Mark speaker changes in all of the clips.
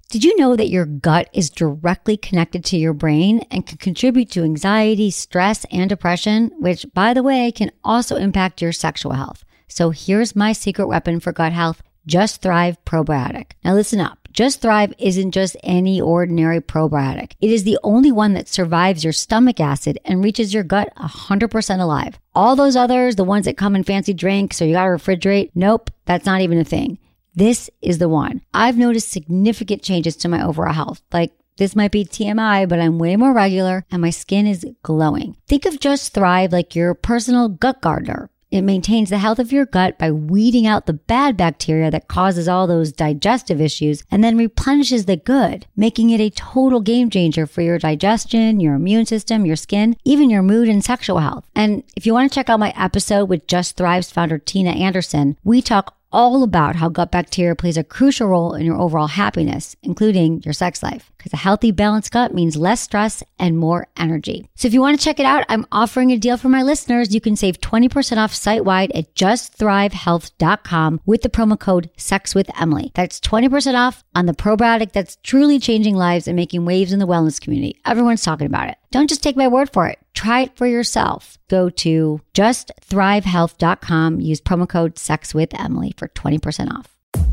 Speaker 1: Did you know that your gut is directly connected to your brain and can contribute to anxiety, stress, and depression, which, by the way, can also impact your sexual health? So here's my secret weapon for gut health, Just Thrive Probiotic. Now listen up. Just Thrive isn't just any ordinary probiotic. It is the only one that survives your stomach acid and reaches your gut 100% alive. All those others, the ones that come in fancy drinks or you gotta refrigerate, nope, that's not even a thing. This is the one. I've noticed significant changes to my overall health. Like, this might be TMI, but I'm way more regular and my skin is glowing. Think of Just Thrive like your personal gut gardener. It maintains the health of your gut by weeding out the bad bacteria that causes all those digestive issues and then replenishes the good, making it a total game changer for your digestion, your immune system, your skin, even your mood and sexual health. And if you want to check out my episode with Just Thrive's founder, Tina Anderson, we talk all about how gut bacteria plays a crucial role in your overall happiness, including your sex life. Because a healthy, balanced gut means less stress and more energy. So if you want to check it out, I'm offering a deal for my listeners. You can save 20% off site-wide at justthrivehealth.com with the promo code SEXWithEmily. That's 20% off on the probiotic that's truly changing lives and making waves in the wellness community. Everyone's talking about it. Don't just take my word for it. Try it for yourself. Go to justthrivehealth.com. Use promo code SEXWithEmily for 20% off.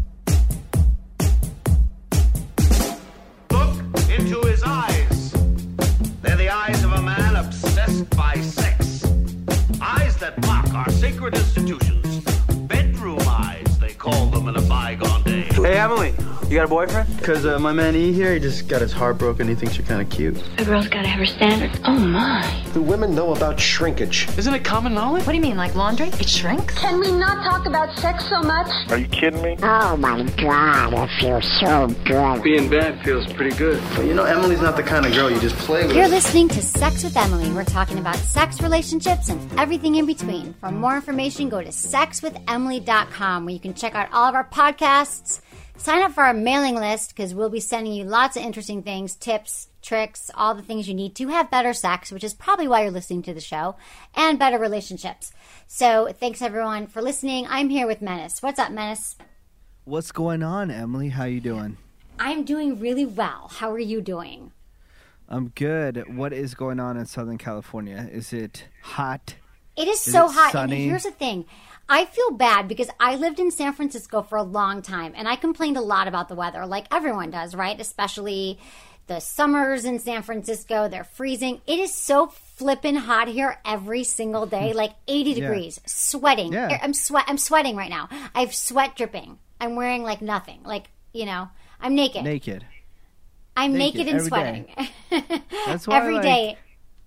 Speaker 2: Look into his eyes. They're the eyes of a man obsessed by sex. Eyes that mock our sacred institutions. Bedroom eyes, they call them in a bygone day.
Speaker 3: Hey, Emily, you got a boyfriend? Because my man E here, he just got his heart broken. He thinks you're kind of cute.
Speaker 4: A girl's gotta have her standards. Oh my.
Speaker 5: Do women know about shrinkage?
Speaker 3: Isn't it common knowledge?
Speaker 4: What do you mean, like laundry? It shrinks?
Speaker 6: Can we not talk about sex so much?
Speaker 5: Are you kidding me?
Speaker 7: Oh my God, I feel so good.
Speaker 3: Being bad feels pretty good. But you know, Emily's not the kind of girl you just play with.
Speaker 1: You're listening to Sex with Emily. We're talking about sex, relationships, and everything in between. For more information, go to sexwithemily.com where you can check out all of our podcasts. Sign up for our mailing list because we'll be sending you lots of interesting things, tips, tricks, all the things you need to have better sex, which is probably why you're listening to the show, and better relationships. So thanks, everyone, for listening. I'm here with Menace. What's up, Menace?
Speaker 8: What's going on, Emily? How you doing?
Speaker 1: I'm doing really well. How are you doing?
Speaker 8: I'm good. What is going on in Southern California? Is it hot?
Speaker 1: It is so hot.
Speaker 8: Sunny?
Speaker 1: And here's the thing. I feel bad because I lived in San Francisco for a long time, and I complained a lot about the weather, like everyone does, right? Especially the summers in San Francisco. They're freezing. It is so flippin' hot here every single day, like 80 degrees, sweating.
Speaker 8: Yeah.
Speaker 1: I'm sweating right now. I have sweat dripping. I'm wearing like nothing. Like, you know, I'm naked. I'm naked and
Speaker 8: every
Speaker 1: sweating.
Speaker 8: That's why
Speaker 1: every day.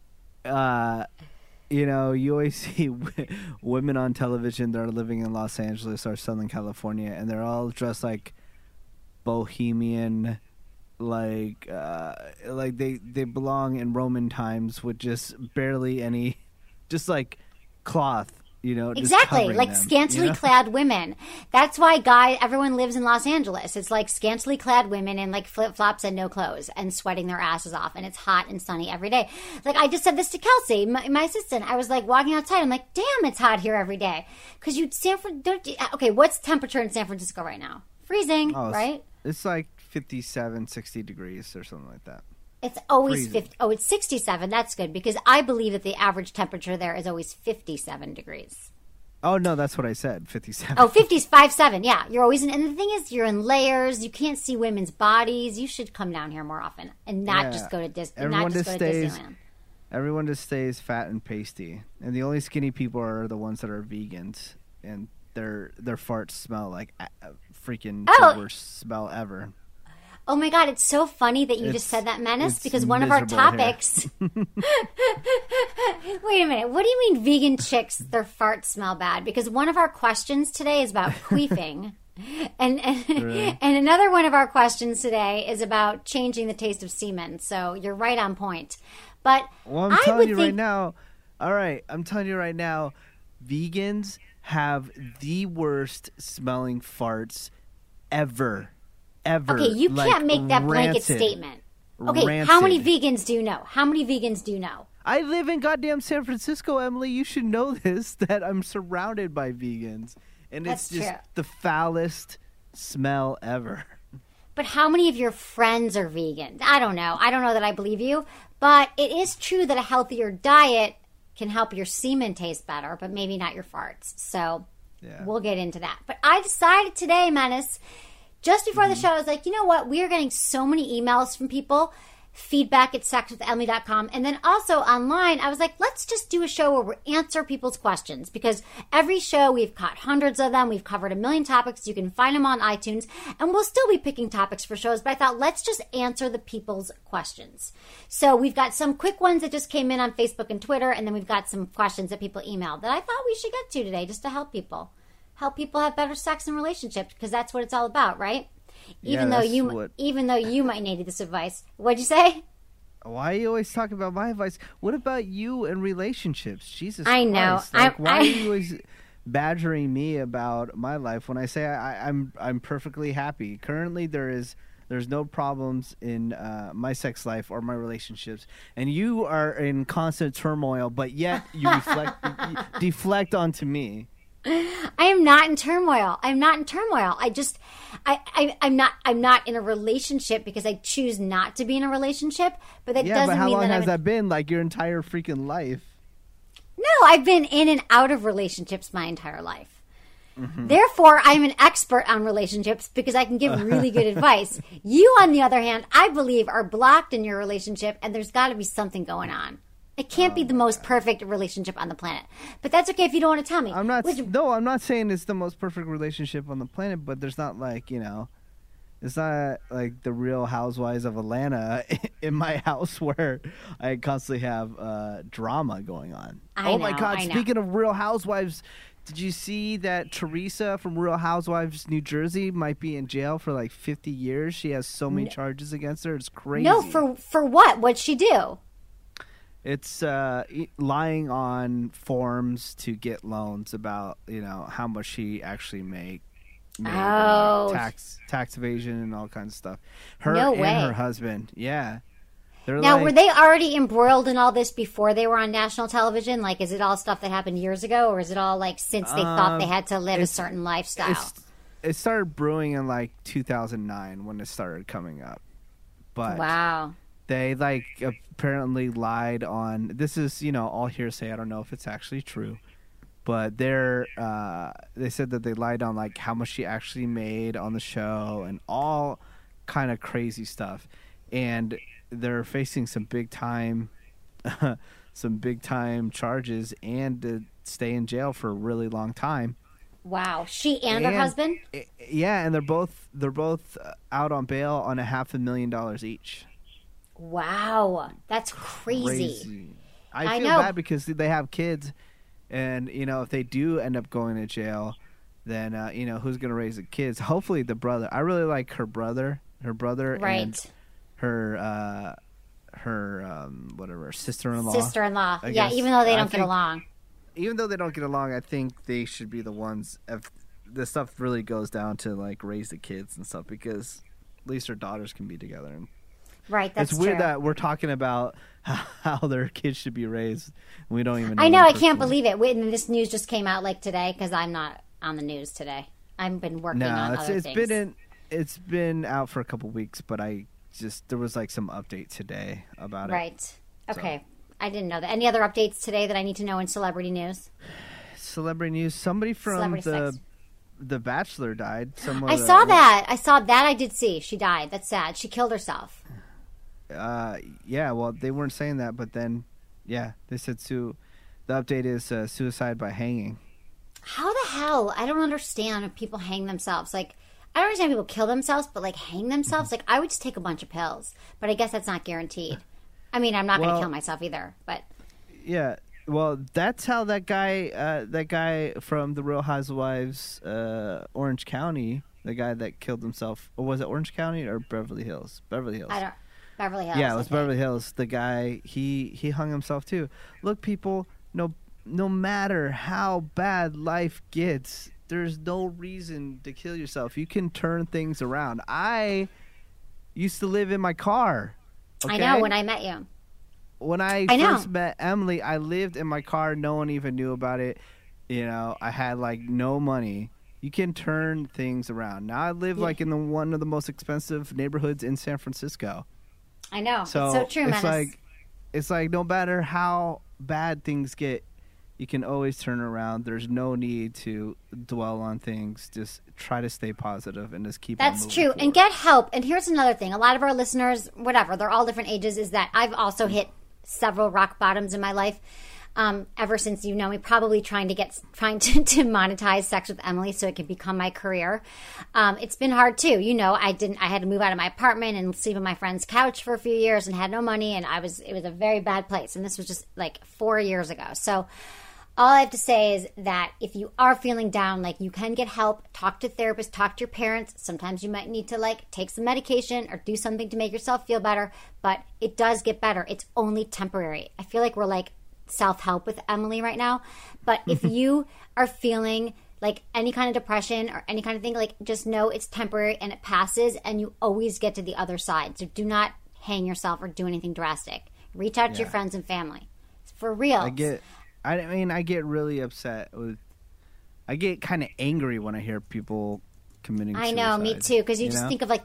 Speaker 8: You know, you always see women on television that are living in Los Angeles or Southern California, and they're all dressed like bohemian, like they belong in Roman times with just barely any, just like cloth. You know,
Speaker 1: exactly, like
Speaker 8: them,
Speaker 1: scantily
Speaker 8: you know?
Speaker 1: clad women. That's why everyone lives in Los Angeles. It's like scantily clad women in like flip-flops and no clothes and sweating their asses off, and it's hot and sunny every day. Like, I just said this to Kelsey, my assistant. I was like walking outside. I'm like, damn, it's hot here every day. Because okay, what's temperature in San Francisco right now? Freezing, right?
Speaker 8: It's like 57, 60 degrees or something like that.
Speaker 1: It's always
Speaker 8: Freezing.
Speaker 1: 50. Oh, it's 67. That's good because I believe that the average temperature there is always 57 degrees.
Speaker 8: Oh, no, that's what I said, 57.
Speaker 1: Oh, 50's 57. Yeah, you're always in. And the thing is, you're in layers. You can't see women's bodies. You should come down here more often and not just go to Disneyland.
Speaker 8: Everyone just stays fat and pasty. And the only skinny people are the ones that are vegans. And their farts smell like freaking the worst smell ever.
Speaker 1: Oh my God, it's so funny that you just said that, Menace, because one of our topics... Wait a minute, what do you mean vegan chicks, their farts smell bad? Because one of our questions today is about queefing. And another one of our questions today is about changing the taste of semen. So you're right on point. But
Speaker 8: I'm telling you right now, vegans have the worst smelling farts ever.
Speaker 1: Okay, you can't make that blanket statement. Okay,
Speaker 8: rancid.
Speaker 1: How many vegans do you know?
Speaker 8: I live in goddamn San Francisco, Emily. You should know this, that I'm surrounded by vegans. And
Speaker 1: That's
Speaker 8: it's just
Speaker 1: true.
Speaker 8: the foulest smell ever.
Speaker 1: but how many of your friends are vegan? I don't know. I don't know that I believe you. But it is true that a healthier diet can help your semen taste better, but maybe not your farts. So we'll get into that. But I decided today, Menace, just before the show, I was like, you know what? We are getting so many emails from people, feedback at sexwithemily.com. And then also online, I was like, let's just do a show where we answer people's questions. Because every show, we've caught hundreds of them. We've covered a million topics. You can find them on iTunes. And we'll still be picking topics for shows. But I thought, let's just answer the people's questions. So we've got some quick ones that just came in on Facebook and Twitter. And then we've got some questions that people emailed that I thought we should get to today just to help people. Help people have better sex and relationships. Because that's what it's all about, right? Even though you might need this advice. What'd you say?
Speaker 8: Why are you always talking about my advice? What about you and relationships? Jesus
Speaker 1: I know.
Speaker 8: Christ. Like, why are you always badgering me about my life when I say I'm perfectly happy? Currently, there's no problems in my sex life or my relationships, and you are in constant turmoil. But yet you deflect onto me.
Speaker 1: I am not in turmoil. I'm not in turmoil. I'm not in a relationship because I choose not to be in a relationship. But that doesn't mean that
Speaker 8: how long has that been? Like your entire freaking life?
Speaker 1: No, I've been in and out of relationships my entire life. Mm-hmm. Therefore, I'm an expert on relationships because I can give really good advice. You, on the other hand, I believe are blocked in your relationship, and there's got to be something going on. It can't be the most perfect relationship on the planet. But that's okay if you don't want to tell me.
Speaker 8: I'm not saying it's the most perfect relationship on the planet, but there's not like, it's not like the Real Housewives of Atlanta in my house where I constantly have drama going on. My God, speaking of Real Housewives, did you see that Teresa from Real Housewives New Jersey might be in jail for like 50 years? She has so many charges against her. It's crazy.
Speaker 1: No, for what? What'd she do?
Speaker 8: It's lying on forms to get loans about how much she actually made tax evasion and all kinds of stuff.
Speaker 1: No way.
Speaker 8: And her husband, yeah.
Speaker 1: Now, were they already embroiled in all this before they were on national television? Like, is it all stuff that happened years ago, or is it all like since they thought they had to live a certain lifestyle?
Speaker 8: It started brewing in like 2009 when it started coming up. But
Speaker 1: wow.
Speaker 8: They apparently lied on. This is all hearsay. I don't know if it's actually true, but they said that they lied on like how much she actually made on the show and all kind of crazy stuff. And they're facing some big time charges and to stay in jail for a really long time.
Speaker 1: Wow, she and her husband.
Speaker 8: Yeah, and they're both out on bail on $500,000 each.
Speaker 1: Wow, that's crazy.
Speaker 8: I feel bad because they have kids, and if they do end up going to jail, then who's going to raise the kids? Hopefully the brother. I really like her brother,
Speaker 1: right.
Speaker 8: And her sister-in-law.
Speaker 1: Sister-in-law, yeah. Even though they don't get along.
Speaker 8: Even though they don't get along, I think they should be the ones. If the stuff really goes down to like raise the kids and stuff, because at least their daughters can be together. And
Speaker 1: right, that's
Speaker 8: it's weird
Speaker 1: true.
Speaker 8: that we're talking about how their kids should be raised. And we don't even know.
Speaker 1: I know. I can't believe it. And this news just came out like today because I'm not on the news today. I've been working on other things.
Speaker 8: It's been out for a couple weeks, but there was like some update today about it.
Speaker 1: Right. Okay. So. I didn't know that. Any other updates today that I need to know in celebrity news?
Speaker 8: Celebrity news. Somebody from the Bachelor died.
Speaker 1: I saw that. I did see. She died. That's sad. She killed herself.
Speaker 8: Yeah, well, they weren't saying that, but then, yeah, they said the update is suicide by hanging.
Speaker 1: How the hell? I don't understand if people hang themselves. Like, I don't understand people kill themselves, but like hang themselves? Like, I would just take a bunch of pills, but I guess that's not guaranteed. I mean, I'm not going to kill myself either, but.
Speaker 8: Yeah, well, that's how that guy from the Real Housewives, Orange County, the guy that killed himself, or was it Orange County or Beverly Hills? Beverly Hills.
Speaker 1: Beverly Hills.
Speaker 8: Yeah, it was Beverly Hills. The guy, he hung himself too. Look, people, no matter how bad life gets, there's no reason to kill yourself. You can turn things around. I used to live in my car. Okay?
Speaker 1: I know, when I met you.
Speaker 8: When I first met Emily, I lived in my car. No one even knew about it. I had like no money. You can turn things around. Now I live like in one of the most expensive neighborhoods in San Francisco.
Speaker 1: I know.
Speaker 8: So
Speaker 1: it's so true, Menace.
Speaker 8: It's like no matter how bad things get, you can always turn around. There's no need to dwell on things. Just try to stay positive and just keep on
Speaker 1: That's
Speaker 8: moving
Speaker 1: true.
Speaker 8: forward.
Speaker 1: And get help. And here's another thing. A lot of our listeners, whatever, they're all different ages, is that I've also hit several rock bottoms in my life. Ever since you know me, probably trying to to monetize Sex with Emily so it can become my career. It's been hard too. You know, I had to move out of my apartment and sleep on my friend's couch for a few years and had no money, and it was a very bad place. And this was just like 4 years ago. So all I have to say is that if you are feeling down, like, you can get help, talk to therapists, talk to your parents. Sometimes you might need to like take some medication or do something to make yourself feel better, but it does get better. It's only temporary. I feel like we're like self-help with Emily right now, but if you are feeling like any kind of depression or any kind of thing, like, just know it's temporary and it passes, and you always get to the other side. So do not hang yourself or do anything drastic. Reach out to your friends and family. It's for real.
Speaker 8: I get really upset I get kind of angry when I hear people committing suicide.
Speaker 1: I know, me too, because you just think of like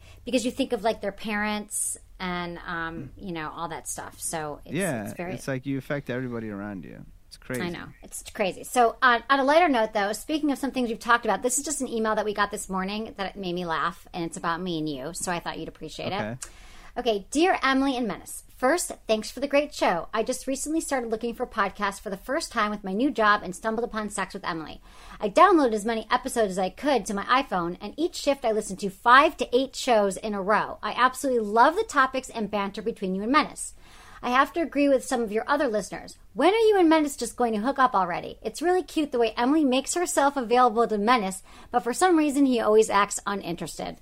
Speaker 1: their parents and you know, all that stuff. So it's
Speaker 8: like you affect everybody around you. It's crazy.
Speaker 1: I know, it's crazy. So on a lighter note, though, speaking of some things we've talked about, this is just an email that we got this morning that made me laugh, and it's about me and you. So I thought you'd appreciate it. Okay, dear Emily and Menace. First, thanks for the great show. I just recently started looking for podcasts for the first time with my new job and stumbled upon Sex with Emily. I downloaded as many episodes as I could to my iPhone, and each shift I listened to 5 to 8 shows in a row. I absolutely love the topics and banter between you and Menace. I have to agree with some of your other listeners. When are you and Menace just going to hook up already? It's really cute the way Emily makes herself available to Menace, but for some reason he always acts uninterested.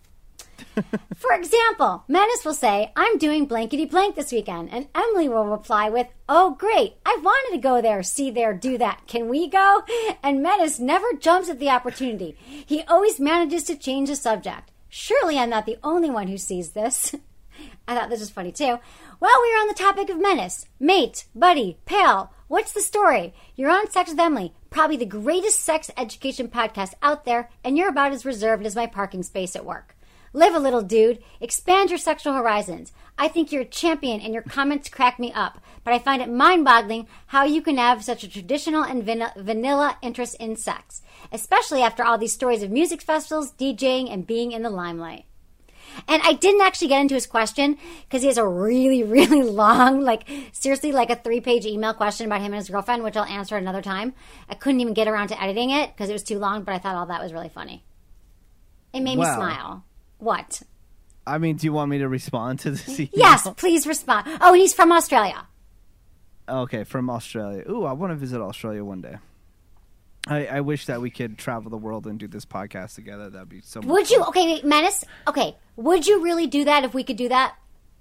Speaker 1: For example, Menace will say, I'm doing blankety blank this weekend, and Emily will reply with, oh great, I wanted to go there, see there, do that. Can we go? And Menace never jumps at the opportunity. He always manages to change the subject. Surely I'm not the only one who sees this. I thought this was funny too. Well, we are on the topic of Menace. Mate, buddy, pal, what's the story? You're on Sex with Emily, probably the greatest sex education podcast out there, and you're about as reserved as my parking space at work. Live a little, dude. Expand your sexual horizons. I think you're a champion and your comments crack me up, but I find it mind-boggling how you can have such a traditional and vanilla interest in sex, especially after all these stories of music festivals, DJing, and being in the limelight. And I didn't actually get into his question because he has a really, really long, like, seriously, like a 3-page email question about him and his girlfriend, which I'll answer another time. I couldn't even get around to editing it because it was too long, but I thought all that was really funny. It made me smile. What?
Speaker 8: I mean, do you want me to respond to this email?
Speaker 1: Yes, please respond. Oh, and he's from Australia.
Speaker 8: Okay, from Australia. Ooh, I want to visit Australia one day. I wish that we could travel the world and do this podcast together. That'd be so much
Speaker 1: Would you? Okay, wait, Menace. Okay, would you really do that if we could do that?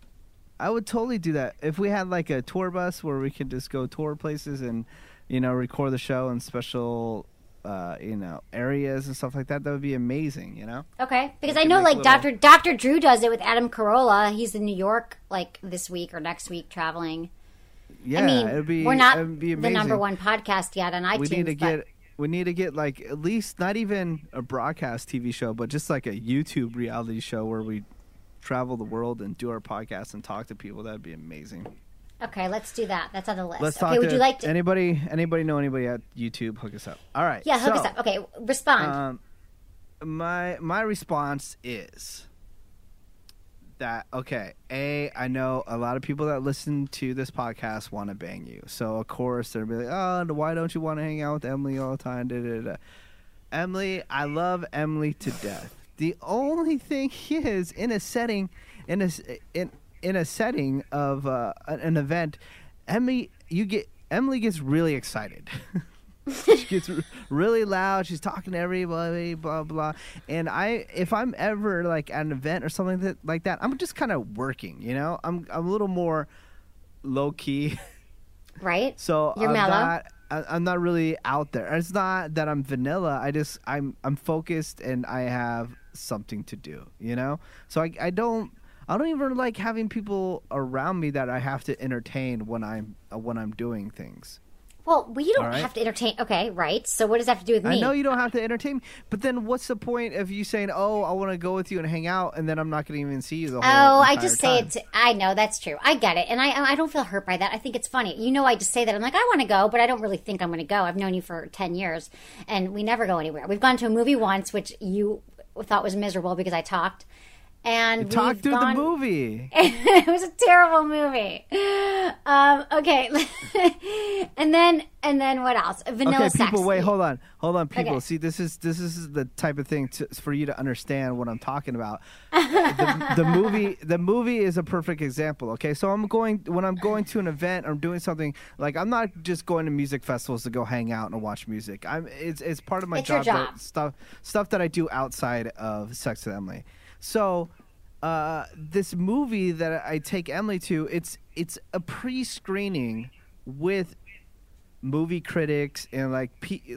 Speaker 8: I would totally do that. If we had like a tour bus where we could just go tour places and, you know, record the show in special you know, areas and stuff like that, that would be amazing, you know?
Speaker 1: Okay, because I know like Dr. Drew does it with Adam Carolla. He's in New York like this week or next week traveling.
Speaker 8: Yeah,
Speaker 1: I mean,
Speaker 8: it'd be,
Speaker 1: we're not
Speaker 8: it'd be
Speaker 1: the
Speaker 8: amazing.
Speaker 1: #1 podcast yet on iTunes.
Speaker 8: We need to get like at least not even a broadcast TV show, but just like a YouTube reality show where we travel the world and do our podcast and talk to people. That'd be amazing.
Speaker 1: Okay, let's do that. That's on the list.
Speaker 8: Let's
Speaker 1: okay,
Speaker 8: talk
Speaker 1: would you like to?
Speaker 8: Anybody know anybody at YouTube? Hook us up. All right.
Speaker 1: Yeah, hook us up. Okay, respond.
Speaker 8: My response is that, okay, I know a lot of people that listen to this podcast want to bang you. So, of course, they'll be like, oh, why don't you want to hang out with Emily all the time? Da, da, da. Emily, I love Emily to death. The only thing is, in a setting of an event, Emily gets really excited. She gets really loud. She's talking to everybody, blah blah. And if I'm ever like at an event or something like that, I'm just kind of working. You know, I'm a little more low key.
Speaker 1: Right.
Speaker 8: So
Speaker 1: you're mellow.
Speaker 8: I'm not really out there. It's not that I'm vanilla. I'm focused and I have something to do. You know. So I don't even like having people around me that I have to entertain when I'm doing things.
Speaker 1: Well, you don't
Speaker 8: All right?
Speaker 1: have to entertain. Okay, right. So what does that have to do with me?
Speaker 8: I know you don't have to entertain me, but then what's the point of you saying, "Oh, I want to go with you and hang out," and then I'm not going to even see you the whole
Speaker 1: I
Speaker 8: entire
Speaker 1: just say
Speaker 8: time?
Speaker 1: it. I know that's true. I get it, and I don't feel hurt by that. I think it's funny. I just say that. I'm like, I want to go, but I don't really think I'm going to go. I've known you for 10 years, and we never go anywhere. We've gone to a movie once, which you thought was miserable because I talked. And
Speaker 8: Talk
Speaker 1: we've
Speaker 8: through
Speaker 1: gone...
Speaker 8: the movie.
Speaker 1: It was a terrible movie. Okay, and then what else? Vanilla
Speaker 8: Okay,
Speaker 1: Sex.
Speaker 8: people, wait, hold on, people.
Speaker 1: Okay.
Speaker 8: See, this is the type of thing for you to understand what I'm talking about. The movie is a perfect example. Okay, so when I'm going to an event, I'm doing something like I'm not just going to music festivals to go hang out and watch music. It's part of my
Speaker 1: It's your job.
Speaker 8: stuff that I do outside of Sex with Emily. So, this movie that I take Emily to, it's a pre-screening with movie critics and like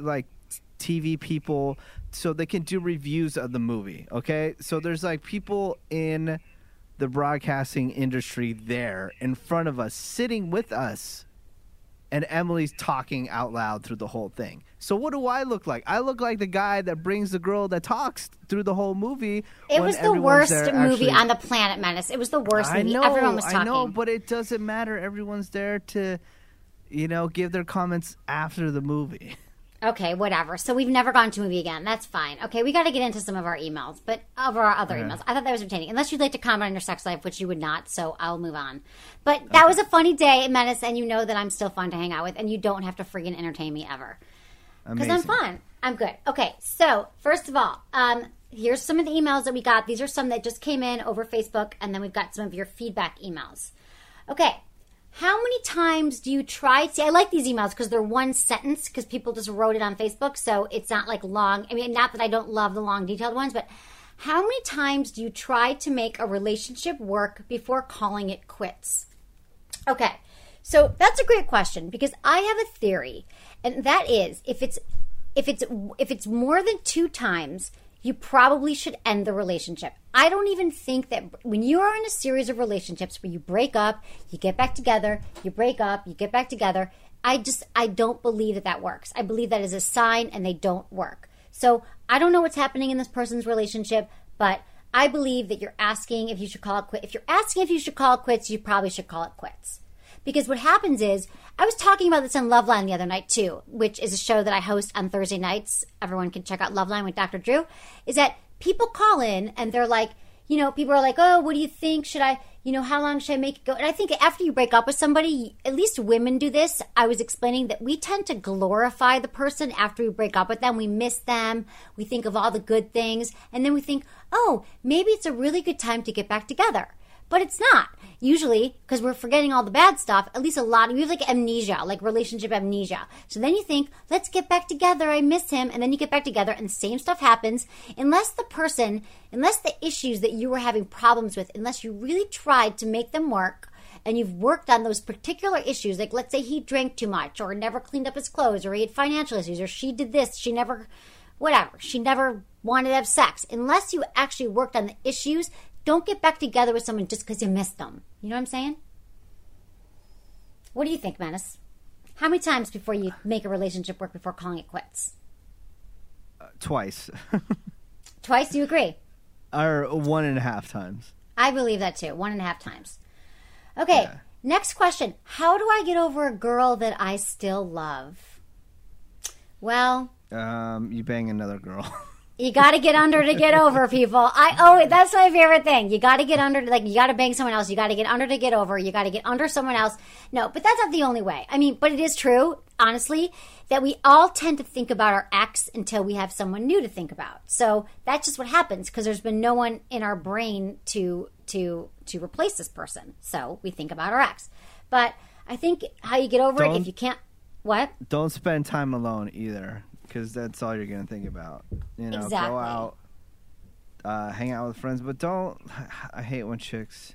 Speaker 8: TV people, so they can do reviews of the movie. Okay, so there's like people in the broadcasting industry there in front of us, sitting with us, and Emily's talking out loud through the whole thing. So what do I look like? I look like the guy that brings the girl that talks through the whole movie.
Speaker 1: It was the worst movie on the planet, Menace. It was the worst movie. Everyone was talking.
Speaker 8: I know, but it doesn't matter. Everyone's there to, give their comments after the movie.
Speaker 1: Okay, whatever. So we've never gone to a movie again. That's fine. Okay, we got to get into some of our emails, but of our other emails. I thought that was entertaining. Unless you'd like to comment on your sex life, which you would not, so I'll move on. But that was a funny day, Menace, and you know that I'm still fun to hang out with, and you don't have to friggin' entertain me ever. Because I'm fun. I'm good. Okay, so first of all, here's some of the emails that we got. These are some that just came in over Facebook, and then we've got some of your feedback emails. Okay. How many times do you try? See, I like these emails because they're one sentence because people just wrote it on Facebook, so it's not like long. I mean, not that I don't love the long, detailed ones, but how many times do you try to make a relationship work before calling it quits? Okay, so that's a great question because I have a theory, and that is if it's more than 2 times, you probably should end the relationship. I don't even think that when you are in a series of relationships where you break up, you get back together, you break up, you get back together, I don't believe that works. I believe that is a sign and they don't work. So I don't know what's happening in this person's relationship, but I believe that you're asking if you should call it quits. If you're asking if you should call it quits, you probably should call it quits. Because what happens is, I was talking about this on Loveline the other night too, which is a show that I host on Thursday nights. Everyone can check out Loveline with Dr. Drew. Is that people call in and they're like, people are like, oh, what do you think? Should I, how long should I make it go? And I think after you break up with somebody, at least women do this. I was explaining that we tend to glorify the person after we break up with them. We miss them. We think of all the good things. And then we think, oh, maybe it's a really good time to get back together. But it's not. Usually, because we're forgetting all the bad stuff, at least we have like amnesia, like relationship amnesia. So then you think, let's get back together, I miss him. And then you get back together and the same stuff happens. Unless the issues that you were having problems with, unless you really tried to make them work, and you've worked on those particular issues, like let's say he drank too much, or never cleaned up his clothes, or he had financial issues, or she did this, she never wanted to have sex. Unless you actually worked on the issues, don't get back together with someone just because you missed them. You know what I'm saying? What do you think, Menace? How many times before you make a relationship work before calling it quits?
Speaker 8: Twice.
Speaker 1: Twice, you agree?
Speaker 8: Or 1.5 times.
Speaker 1: I believe that too. 1.5 times. Okay, Next question. How do I get over a girl that I still love? Well...
Speaker 8: you bang another girl.
Speaker 1: You got to get under to get over, people. That's my favorite thing. You got to get under, you got to bang someone else. You got to get under to get over. You got to get under someone else. No, but that's not the only way. I mean, but it is true, honestly, that we all tend to think about our ex until we have someone new to think about. So that's just what happens because there's been no one in our brain to replace this person. So we think about our ex. But I think how you get over it, if you can't, what?
Speaker 8: Don't spend time alone either. Because that's all you're going to think about.
Speaker 1: Exactly.
Speaker 8: Go out, hang out with friends. But don't... I hate when chicks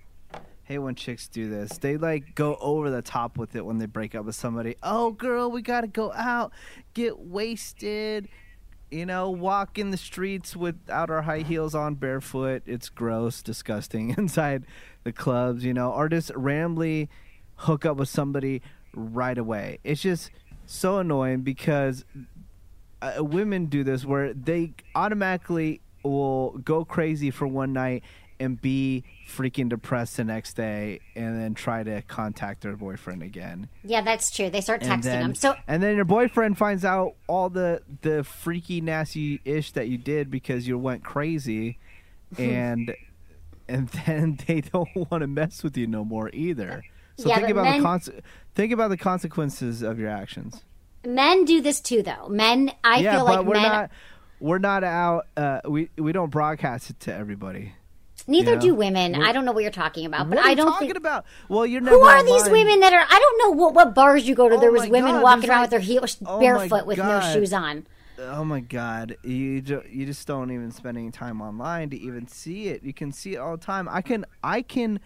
Speaker 8: do this. They, go over the top with it when they break up with somebody. Oh, girl, we got to go out, get wasted, walk in the streets without our high heels on, barefoot. It's gross, disgusting inside the clubs, or just randomly hook up with somebody right away. It's just... so annoying because women do this where they automatically will go crazy for one night and be freaking depressed the next day and then try to contact their boyfriend again.
Speaker 1: Yeah, that's true. They start texting them.
Speaker 8: And then your boyfriend finds out all the freaky, nasty ish that you did because you went crazy, and then they don't want to mess with you no more either. So
Speaker 1: Yeah,
Speaker 8: think
Speaker 1: but
Speaker 8: about think about the consequences of your actions.
Speaker 1: Men do this too, though. Men, I feel like
Speaker 8: we're not out. We don't broadcast it to everybody.
Speaker 1: Neither do women. I don't know what you're talking about, but
Speaker 8: What are
Speaker 1: I
Speaker 8: you
Speaker 1: don't
Speaker 8: talking
Speaker 1: think.
Speaker 8: about? Well, you're never
Speaker 1: Who are these
Speaker 8: online.
Speaker 1: women that are? I don't know what bars you go to. There was
Speaker 8: my
Speaker 1: women
Speaker 8: God,
Speaker 1: walking
Speaker 8: there's
Speaker 1: around
Speaker 8: like-
Speaker 1: with their heels
Speaker 8: Oh my
Speaker 1: barefoot with no
Speaker 8: God.
Speaker 1: shoes on.
Speaker 8: Oh my God! You just don't even spend any time online to even see it. You can see it all the time. I can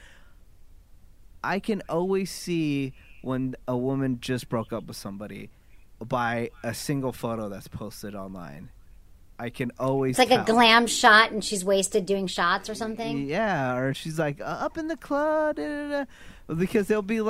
Speaker 8: always see when a woman just broke up with somebody by a single photo that's posted online. I can always.
Speaker 1: It's like a
Speaker 8: tell.
Speaker 1: glam shot, and she's wasted doing shots or something.
Speaker 8: Yeah, or she's like up in the club, da, da, da. Because they'll be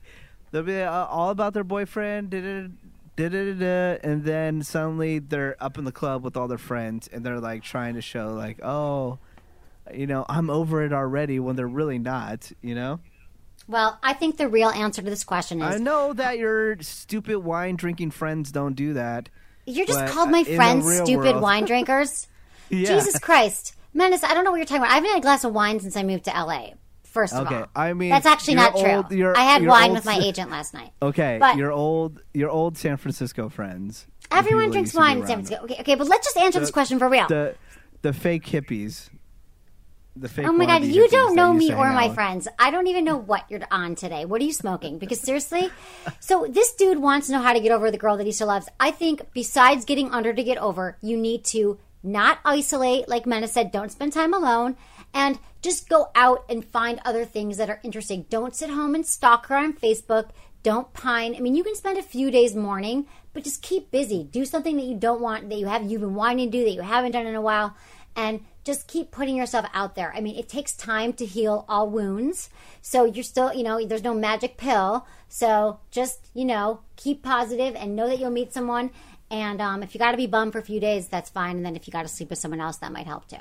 Speaker 8: all about their boyfriend, da, da, da, da, da, da, and then suddenly they're up in the club with all their friends, and they're like trying to show like, oh, I'm over it already, when they're really not,
Speaker 1: Well, I think the real answer to this question
Speaker 8: I
Speaker 1: is
Speaker 8: know that your stupid wine drinking friends don't do that.
Speaker 1: you just
Speaker 8: but
Speaker 1: called my
Speaker 8: in the
Speaker 1: friends
Speaker 8: real
Speaker 1: stupid
Speaker 8: world-
Speaker 1: wine drinkers.
Speaker 8: Yeah.
Speaker 1: Jesus Christ, Menace! I don't know what you're talking about. I haven't had a glass of wine since I moved to LA. First of
Speaker 8: Okay,
Speaker 1: all,
Speaker 8: I mean,
Speaker 1: that's actually
Speaker 8: you're
Speaker 1: not true.
Speaker 8: old- you're-
Speaker 1: I had
Speaker 8: you're
Speaker 1: wine
Speaker 8: old
Speaker 1: with my
Speaker 8: s-
Speaker 1: agent last night.
Speaker 8: Okay,
Speaker 1: But-
Speaker 8: your old San Francisco friends. the
Speaker 1: Everyone
Speaker 8: people that
Speaker 1: drinks
Speaker 8: used to be
Speaker 1: wine in San
Speaker 8: around.
Speaker 1: Francisco. Okay, but let's just answer this question for real.
Speaker 8: The fake hippies. The fake
Speaker 1: Oh my God,
Speaker 8: wannabe
Speaker 1: you
Speaker 8: hippies
Speaker 1: don't
Speaker 8: that
Speaker 1: know
Speaker 8: used
Speaker 1: me
Speaker 8: to
Speaker 1: or
Speaker 8: hang
Speaker 1: my
Speaker 8: out.
Speaker 1: friends. I don't even know what you're on today. What are you smoking? Because seriously, so this dude wants to know how to get over the girl that he still loves. I think besides getting under to get over, you need to not isolate, like Mena said, don't spend time alone, and just go out and find other things that are interesting. Don't sit home and stalk her on Facebook. Don't pine. I mean, you can spend a few days mourning, but just keep busy. Do something that you don't want, that you've been wanting to do, that you haven't done in a while, and just keep putting yourself out there. I mean, it takes time to heal all wounds. So you're still, there's no magic pill. So just, keep positive and know that you'll meet someone. And if you got to be bummed for a few days, that's fine. And then if you got to sleep with someone else, that might help too.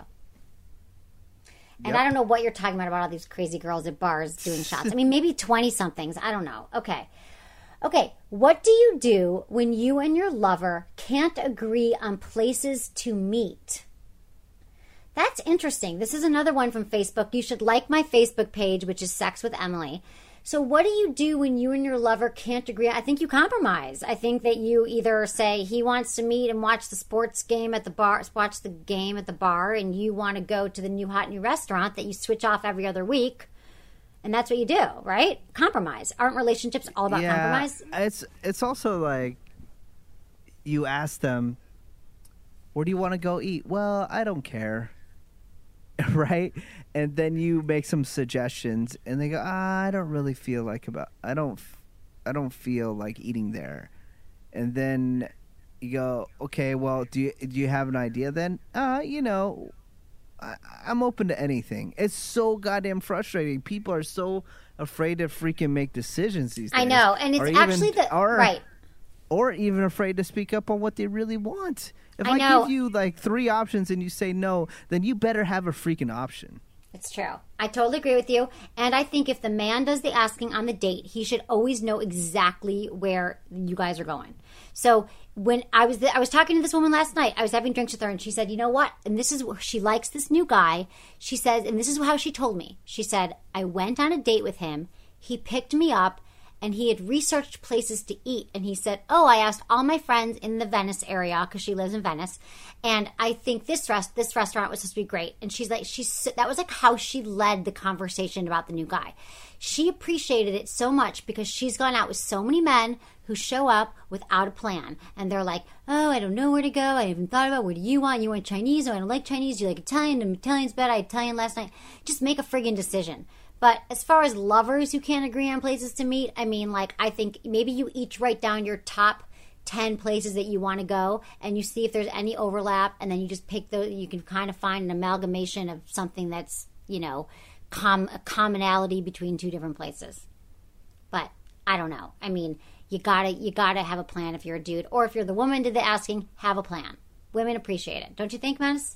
Speaker 1: And I don't know what you're talking about all these crazy girls at bars doing shots. I mean, maybe 20-somethings. I don't know. Okay. What do you do when you and your lover can't agree on places to meet? That's interesting. This is another one from Facebook. You should like my Facebook page, which is Sex with Emily. So what do you do when you and your lover can't agree? I think you compromise. I think that you either say he wants to meet and watch the sports game at the bar, watch the game at the bar, and you want to go to the new hot new restaurant that you switch off every other week. And that's what you do, right? Compromise. Aren't relationships all about compromise?
Speaker 8: It's also like you ask them, where do you want to go eat? Well, I don't care. Right? And then you make some suggestions and they go, I don't really feel like I don't feel like eating there. And then you go, okay, well, do you have an idea then? I'm open to anything. It's so goddamn frustrating. People are so afraid to freaking make decisions these days.
Speaker 1: I know. And it's actually right.
Speaker 8: Or even afraid to speak up on what they really want. If
Speaker 1: I
Speaker 8: I
Speaker 1: know.
Speaker 8: give you like 3 options and you say no, then you better have a freaking option.
Speaker 1: It's true. I totally agree with you. And I think if the man does the asking on the date, he should always know exactly where you guys are going. So when I was talking to this woman last night, I was having drinks with her, and she said, you know what? And this is, she likes this new guy. She says, and this is how she told me. She said, I went on a date with him. He picked me up. And he had researched places to eat. And he said, I asked all my friends in the Venice area, because she lives in Venice. And I think this restaurant was supposed to be great. And she's like, that was like how she led the conversation about the new guy. She appreciated it so much because she's gone out with so many men who show up without a plan. And they're like, I don't know where to go. I haven't thought about, what do you want? You want Chinese? I don't like Chinese. Do you like Italian? Italian's better. I had Italian last night. Just make a friggin' decision. But as far as lovers who can't agree on places to meet, I mean, like, I think maybe you each write down your top 10 places that you want to go, and you see if there's any overlap, and then you just pick those. You can kind of find an amalgamation of something that's, a commonality between 2 different places. But I don't know. I mean, You gotta have a plan if you're a dude. Or if you're the woman did the asking, have a plan. Women appreciate it. Don't you think, Menace?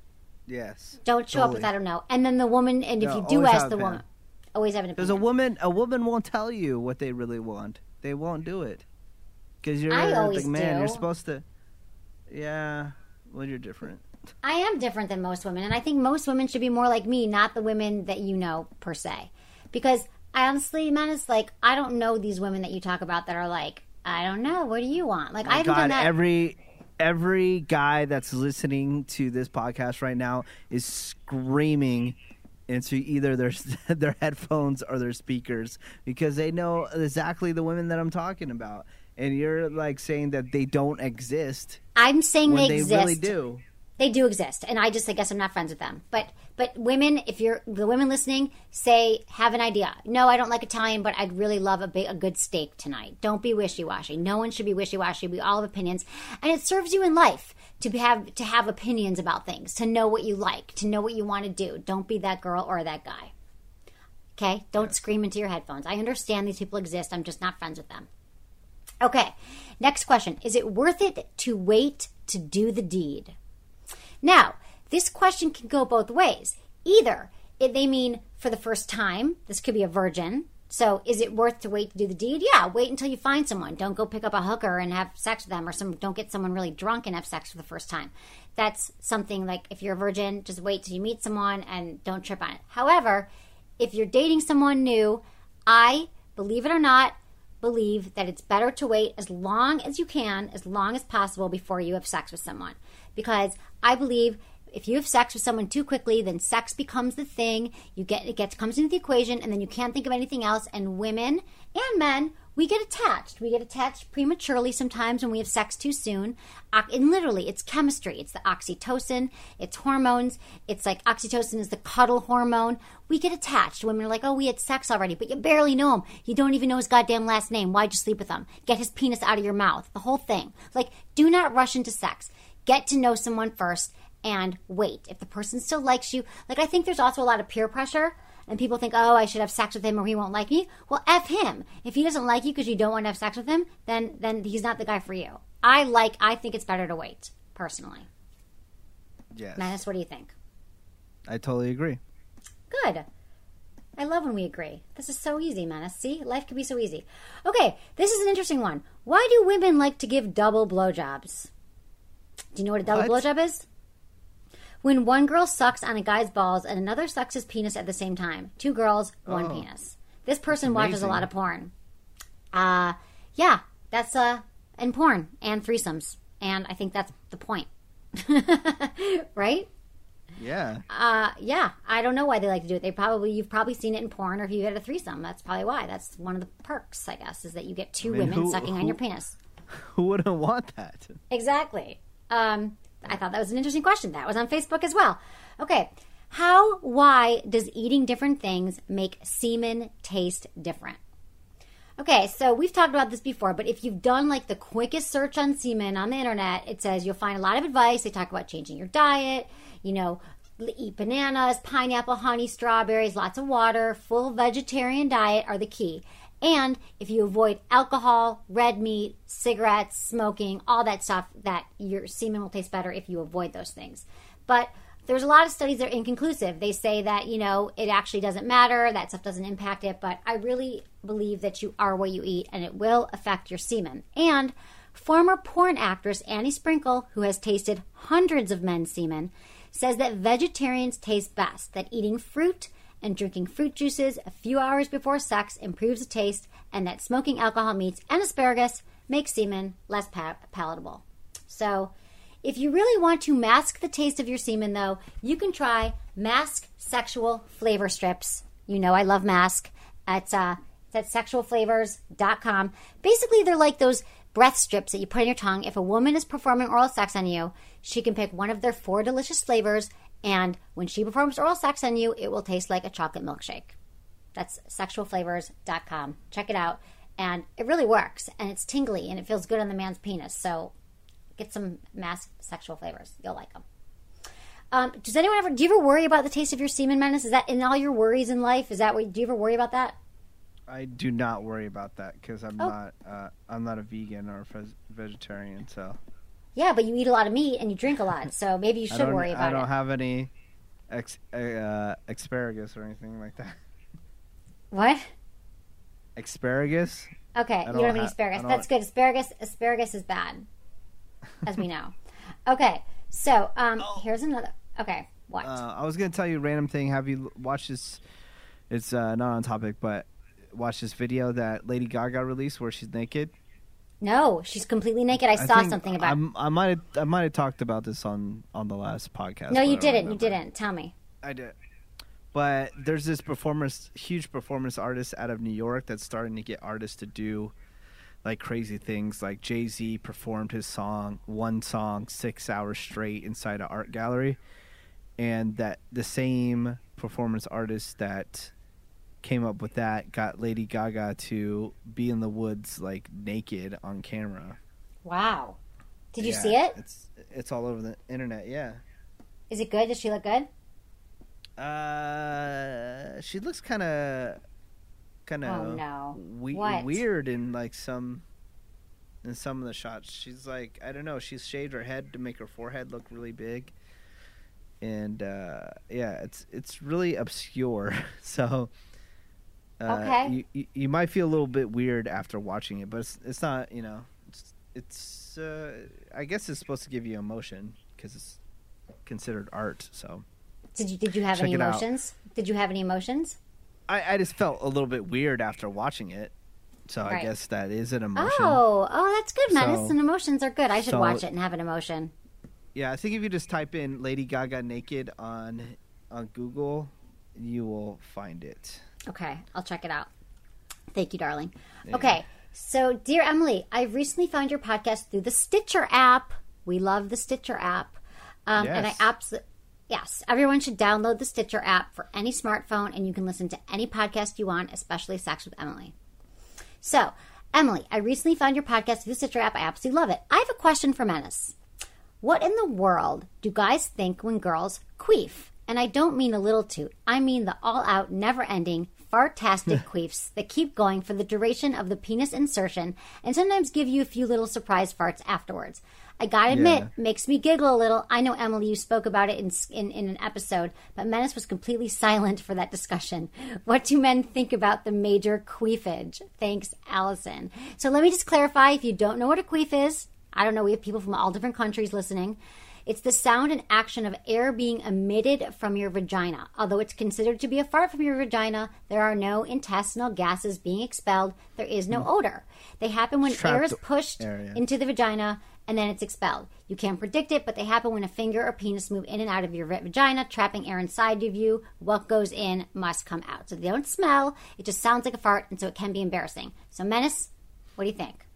Speaker 8: Yes.
Speaker 1: Don't show up with I don't know. And then the woman, and if you do ask the woman, always have an opinion.
Speaker 8: Because a woman won't tell you what they really want. They won't do it. Because you're
Speaker 1: always
Speaker 8: like, man,
Speaker 1: do.
Speaker 8: you're supposed to. Yeah. Well, you're different.
Speaker 1: I am different than most women, and I think most women should be more like me, not the women that you know, per se. Because I honestly, Menace, like, I don't know these women that you talk about that are like, I don't know, what do you want? Like, I haven't done that.
Speaker 8: Every guy that's listening to this podcast right now is screaming into either their headphones or their speakers because they know exactly the women that I'm talking about. And you're like saying that they don't exist.
Speaker 1: I'm saying they exist.
Speaker 8: They really do.
Speaker 1: They do exist, and I guess I'm not friends with them. But women, if you're the women listening, have an idea. No, I don't like Italian, but I'd really love a good steak tonight. Don't be wishy-washy. No one should be wishy-washy. We all have opinions, and it serves you in life to have opinions about things, to know what you like, to know what you want to do. Don't be that girl or that guy. Okay? Don't scream into your headphones. I understand these people exist. I'm just not friends with them. Okay. Next question: is it worth it to wait to do the deed? Now, this question can go both ways. Either they mean for the first time, this could be a virgin. So is it worth to wait to do the deed? Yeah, wait until you find someone. Don't go pick up a hooker and have sex with them, or don't get someone really drunk and have sex for the first time. That's something like if you're a virgin, just wait till you meet someone and don't trip on it. However, if you're dating someone new, I, believe it or not, believe that it's better to wait as long as you can, as long as possible before you have sex with someone. Because I believe if you have sex with someone too quickly, then sex becomes the thing. It comes into the equation, and then you can't think of anything else. And women and men, we get attached. We get attached prematurely sometimes when we have sex too soon. And literally, it's chemistry. It's the oxytocin. It's hormones. It's like oxytocin is the cuddle hormone. We get attached. Women are like, oh, we had sex already, but you barely know him. You don't even know his goddamn last name. Why'd you sleep with him? Get his penis out of your mouth. The whole thing. Like, do not rush into sex. Get to know someone first and wait. If the person still likes you, like I think there's also a lot of peer pressure and people think, oh, I should have sex with him or he won't like me. Well, F him. If he doesn't like you because you don't want to have sex with him, then he's not the guy for you. I think it's better to wait, personally.
Speaker 8: Yes.
Speaker 1: Menace, what do you think?
Speaker 8: I totally agree.
Speaker 1: Good. I love when we agree. This is so easy, Menace. See? Life can be so easy. Okay, this is an interesting one. Why do women like to give double blowjobs? Do you know what a double blowjob is? When one girl sucks on a guy's balls and another sucks his penis at the same time. 2 girls, 1 penis. This person watches a lot of porn. Yeah, that's and porn and threesomes. And I think that's the point. Right?
Speaker 8: Yeah.
Speaker 1: Yeah. I don't know why they like to do it. You've probably seen it in porn, or if you had a threesome. That's probably why. That's one of the perks, I guess, is that you get 2 women sucking on your penis.
Speaker 8: Who wouldn't want that?
Speaker 1: Exactly. I thought that was an interesting question. That was on Facebook as well. Okay. Why does eating different things make semen taste different? Okay, so we've talked about this before, but if you've done like the quickest search on semen on the internet, it says you'll find a lot of advice. They talk about changing your diet, eat bananas, pineapple, honey, strawberries, lots of water, full vegetarian diet are the key. And if you avoid alcohol, red meat, cigarettes, smoking, all that stuff, that your semen will taste better if you avoid those things. But there's a lot of studies that are inconclusive. They say that, it actually doesn't matter, that stuff doesn't impact it. But I really believe that you are what you eat, and it will affect your semen. And former porn actress Annie Sprinkle, who has tasted hundreds of men's semen, says that vegetarians taste best, that eating fruit and drinking fruit juices a few hours before sex improves the taste, and that smoking alcohol meats and asparagus makes semen less palatable. So, if you really want to mask the taste of your semen, though, you can try Mask Sexual Flavor Strips. I love Mask. It's at sexualflavors.com. Basically, they're like those breath strips that you put in your tongue. If a woman is performing oral sex on you, she can pick one of their 4 delicious flavors, and when she performs oral sex on you, it will taste like a chocolate milkshake. That's sexualflavors.com. Check it out. And it really works. And it's tingly, and it feels good on the man's penis. So get some Mask Sexual Flavors. You'll like them. Do you ever worry about the taste of your semen, Menace? Is that in all your worries in life? Do you ever worry about that?
Speaker 8: I do not worry about that because I'm not a vegan or a vegetarian. So
Speaker 1: Yeah, but you eat a lot of meat and you drink a lot, so maybe you should worry about it.
Speaker 8: I don't have any asparagus or anything like that.
Speaker 1: What?
Speaker 8: Asparagus?
Speaker 1: Okay, you don't have any asparagus. That's good. Asparagus is bad, as we know. Okay, so here's another. Okay, what?
Speaker 8: I was gonna tell you a random thing. Have you watched this? It's not on topic, but watch this video that Lady Gaga released where she's naked.
Speaker 1: No, she's completely naked. I saw something about it.
Speaker 8: I might have talked about this on the last podcast.
Speaker 1: No, you didn't. You didn't. Tell me.
Speaker 8: I did. But there's this huge performance artist out of New York that's starting to get artists to do like crazy things. Like Jay-Z performed his one song 6 hours straight inside an art gallery, and that the same performance artist that came up with that got Lady Gaga to be in the woods like naked on camera.
Speaker 1: Wow. Did you see it?
Speaker 8: It's all over the internet. Yeah.
Speaker 1: Is it good? Does she look good?
Speaker 8: She looks kind of weird in like some of the shots. She's like, I don't know, she's shaved her head to make her forehead look really big. And it's really obscure. So okay. You might feel a little bit weird after watching it, but it's not, it's I guess it's supposed to give you emotion because it's considered art, so
Speaker 1: Did you have any emotions? Did you have any emotions?
Speaker 8: I just felt a little bit weird after watching it. So right. I guess that is an emotion.
Speaker 1: Oh, that's good, Menace. And emotions are good. I should watch it and have an emotion.
Speaker 8: Yeah, I think if you just type in Lady Gaga naked on Google, you will find it.
Speaker 1: Okay, I'll check it out. Thank you, darling. Yeah. Okay, so dear Emily, I recently found your podcast through the Stitcher app. We love the Stitcher app.
Speaker 8: Yes.
Speaker 1: And I absolutely... Yes, everyone should download the Stitcher app for any smartphone, and you can listen to any podcast you want, especially Sex with Emily. So, Emily, I recently found your podcast through the Stitcher app. I absolutely love it. I have a question for Menace. What in the world do guys think when girls queef? And I don't mean a little toot. I mean the all-out, never-ending, fartastic queefs that keep going for the duration of the penis insertion and sometimes give you a few little surprise farts afterwards. I gotta admit, makes me giggle a little. I know, Emily, you spoke about it in an episode, but Menace was completely silent for that discussion. What do men think about the major queefage? Thanks, Allison. So let me just clarify, if you don't know what a queef is, I don't know, we have people from all different countries listening. It's the sound and action of air being emitted from your vagina. Although it's considered to be a fart from your vagina, there are no intestinal gases being expelled. There is no odor. They happen when air is pushed into the vagina and then it's expelled. You can't predict it, but they happen when a finger or penis move in and out of your vagina, trapping air inside of you. What goes in must come out. So they don't smell. It just sounds like a fart, and so it can be embarrassing. So, Menace, what do you think?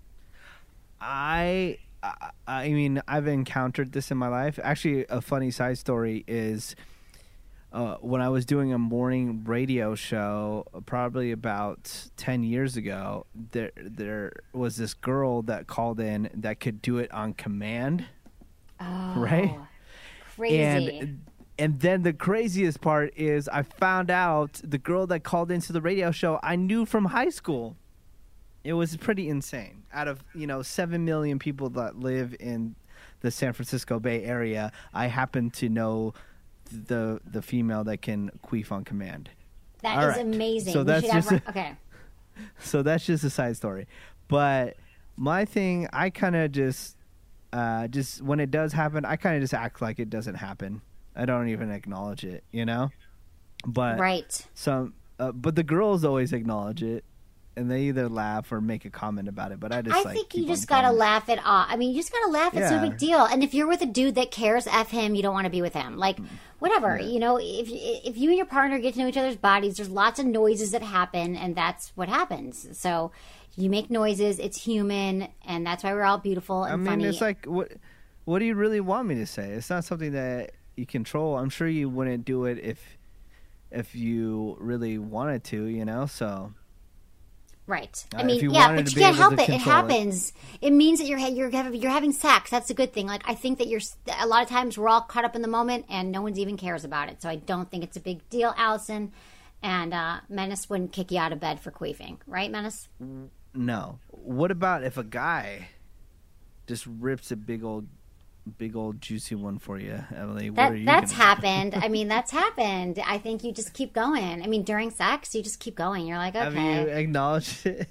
Speaker 8: I mean, I've encountered this in my life. Actually, a funny side story is when I was doing a morning radio show, probably about 10 years ago, there was this girl that called in that could do it on command.
Speaker 1: Oh,
Speaker 8: right?
Speaker 1: Crazy.
Speaker 8: And then the craziest part is I found out the girl that called into the radio show I knew from high school. It was pretty insane. Out of 7 million people that live in the San Francisco Bay Area, I happen to know the female that can queef on command.
Speaker 1: That is amazing.
Speaker 8: So that's
Speaker 1: okay.
Speaker 8: So that's just a side story. But my thing, I kind of just when it does happen, I kind of just act like it doesn't happen. I don't even acknowledge it, But
Speaker 1: right.
Speaker 8: But the girls always acknowledge it. And they either laugh or make a comment about it, but I think
Speaker 1: you just gotta laugh it off. I mean, you just gotta laugh. It's no big deal. And if you're with a dude that cares, F him. You don't want to be with him. Like, whatever. Yeah. If you and your partner get to know each other's bodies, there's lots of noises that happen, and that's what happens. So you make noises. It's human, and that's why we're all beautiful and funny.
Speaker 8: It's like, what do you really want me to say? It's not something that you control. I'm sure you wouldn't do it if you really wanted to. So.
Speaker 1: Right. I mean, but you can't help it. It happens. It means that you're having sex. That's a good thing. Like, I think that a lot of times we're all caught up in the moment and no one's even cares about it. So I don't think it's a big deal, Allison. And Menace wouldn't kick you out of bed for queefing, right, Menace?
Speaker 8: No. What about if a guy just rips a big old juicy one for you, Emily?
Speaker 1: That's happened. I mean, that's happened. I think you just keep going. I mean, during sex, you just keep going. You're like, okay.
Speaker 8: Have you acknowledged it?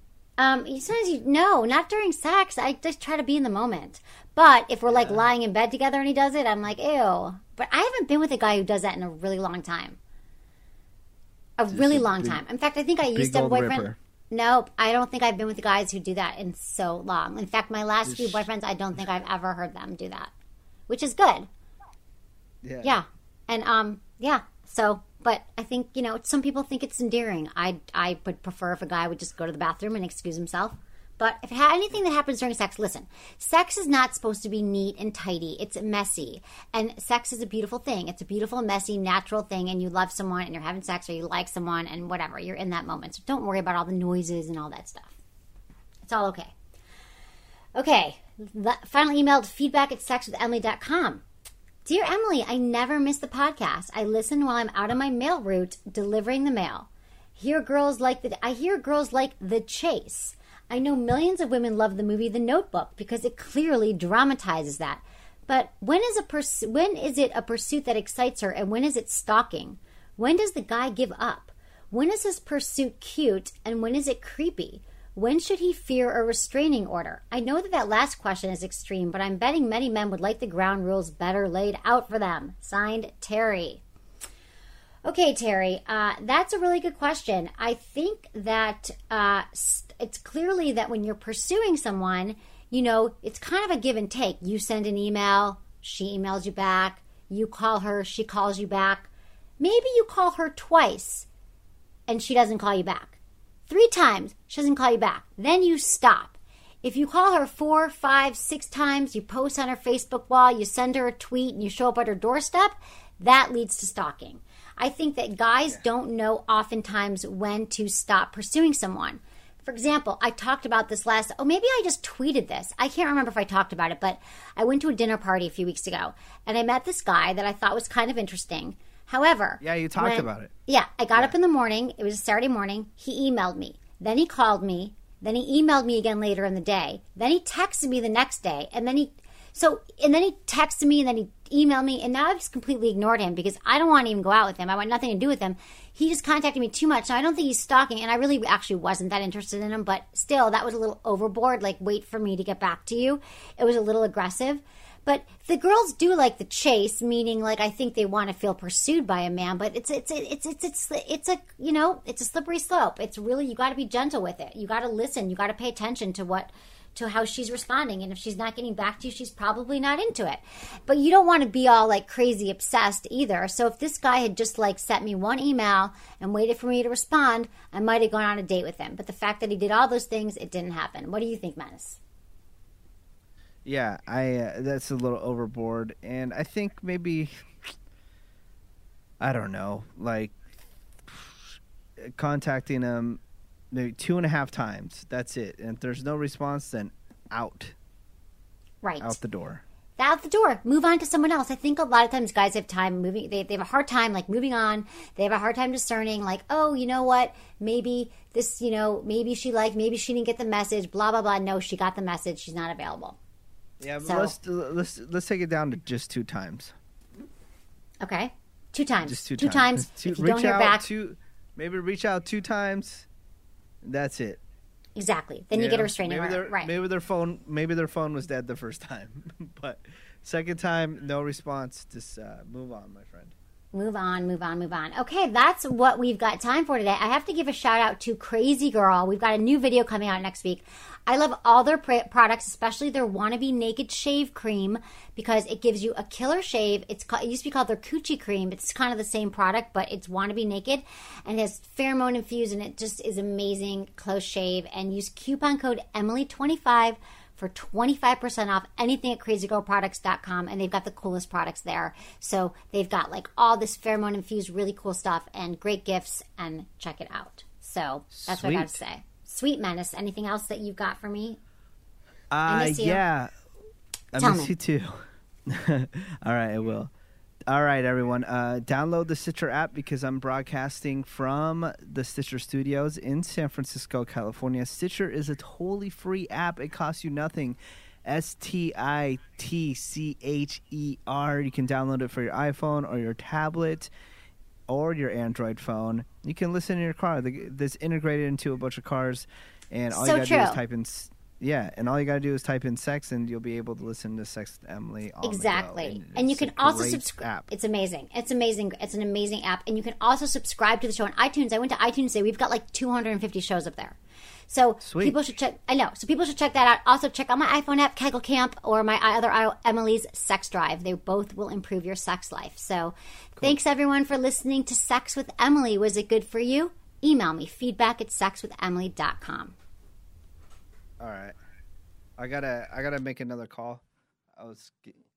Speaker 1: No, not during sex. I just try to be in the moment. But if we're like lying in bed together and he does it, I'm like, ew. But I haven't been with a guy who does that in a really long time. A really long time. In fact, I think I used to have a boyfriend. Ripper. Nope, I don't think I've been with the guys who do that in so long. In fact, my last few boyfriends, I don't think I've ever heard them do that, which is good. Yeah. And So, but I think some people think it's endearing. I would prefer if a guy would just go to the bathroom and excuse himself. But if anything that happens during sex, listen, sex is not supposed to be neat and tidy. It's messy. And sex is a beautiful thing. It's a beautiful, messy, natural thing. And you love someone and you're having sex or you like someone and whatever. You're in that moment. So don't worry about all the noises and all that stuff. It's all okay. Okay. Finally emailed feedback@sexwithemily.com. Dear Emily, I never miss the podcast. I listen while I'm out on my mail route delivering the mail. I hear girls like The Chase. I know millions of women love the movie The Notebook because it clearly dramatizes that. But when is it a pursuit that excites her, and when is it stalking? When does the guy give up? When is his pursuit cute, and when is it creepy? When should he fear a restraining order? I know that last question is extreme, but I'm betting many men would like the ground rules better laid out for them. Signed, Terry. Okay, Terry, that's a really good question. I think that it's clearly that when you're pursuing someone, it's kind of a give and take. You send an email, she emails you back. You call her, she calls you back. Maybe you call her twice and she doesn't call you back. 3 times, she doesn't call you back. Then you stop. If you call her 4, 5, 6 times, you post on her Facebook wall, you send her a tweet, and you show up at her doorstep, that leads to stalking. I think that guys don't know oftentimes when to stop pursuing someone. For example, I talked about this maybe I just tweeted this. I can't remember if I talked about it, but I went to a dinner party a few weeks ago, and I met this guy that I thought was kind of interesting. However...
Speaker 8: Yeah, you talked about it.
Speaker 1: Yeah, I got up in the morning. It was a Saturday morning. He emailed me. Then he called me. Then he emailed me again later in the day. Then he texted me the next day, and then he texted me, and then he emailed me, and now I've just completely ignored him because I don't want to even go out with him. I want nothing to do with him. He just contacted me too much. Now, I don't think he's stalking, and I really actually wasn't that interested in him, but still, that was a little overboard, like, wait for me to get back to you. It was a little aggressive. But the girls do like the chase, meaning like I think they want to feel pursued by a man. But it's a slippery slope. It's really, you got to be gentle with it. You got to listen. You got to pay attention to how she's responding. And if she's not getting back to you, she's probably not into it. But you don't want to be all like crazy obsessed either. So if this guy had just like sent me one email and waited for me to respond, I might have gone on a date with him. But the fact that he did all those things, it didn't happen. What do you think, Menace?
Speaker 8: Yeah, that's a little overboard, and I think maybe, I don't know, like contacting him maybe 2.5 times. That's it. And if there's no response, then out.
Speaker 1: Right.
Speaker 8: Out the door.
Speaker 1: Out the door. Move on to someone else. I think a lot of times guys have time moving. They have a hard time like moving on. They have a hard time discerning like, oh, you know what? Maybe this, maybe she didn't get the message. Blah blah blah. No, she got the message. She's not available.
Speaker 8: Yeah, but let's take it down to just 2 times.
Speaker 1: Okay, 2 times.
Speaker 8: Just 2
Speaker 1: times. If you don't hear back,
Speaker 8: maybe reach out 2 times. That's it.
Speaker 1: Exactly. Then you get a restraining order. Right.
Speaker 8: Maybe their phone was dead the first time, but second time, no response. Just move on, my friend.
Speaker 1: Move on. Okay, that's what we've got time for today. I have to give a shout out to Crazy Girl. We've got a new video coming out next week. I love all their products, especially their Wannabe Naked Shave Cream, because it gives you a killer shave. It used to be called their Coochie Cream. It's kind of the same product, but it's Wannabe Naked, and it has pheromone infused, and it just is amazing close shave. And use coupon code Emily25 for 25% off anything at crazygirlproducts.com, and they've got the coolest products there. So they've got like all this pheromone infused really cool stuff and great gifts, and check it out. So that's what I got to say. Sweet Menace, anything else that you've got for me? I miss you.
Speaker 8: Yeah. I miss you too. All right, I will. All right, everyone. Download the Stitcher app because I'm broadcasting from the Stitcher studios in San Francisco, California. Stitcher is a totally free app. It costs you nothing. STITCHER. You can download it for your iPhone or your tablet or your Android phone. You can listen in your car. This integrated into a bunch of cars, and all you gotta do is type in. Yeah, and all you got to do is type in sex, and you'll be able to listen to Sex with Emily on
Speaker 1: exactly.
Speaker 8: the go.
Speaker 1: And you can also subscribe. It's amazing. It's amazing. It's an amazing app. And you can also subscribe to the show on iTunes. I went to iTunes today. We've got like 250 shows up there. So people should check. I know. So people should check that out. Also check out my iPhone app, Kegel Camp, or my other Emily's Sex Drive. They both will improve your sex life. So thanks everyone for listening to Sex with Emily. Was it good for you? Email me, feedback@sexwithemily.com.
Speaker 8: All right. I gotta make another call.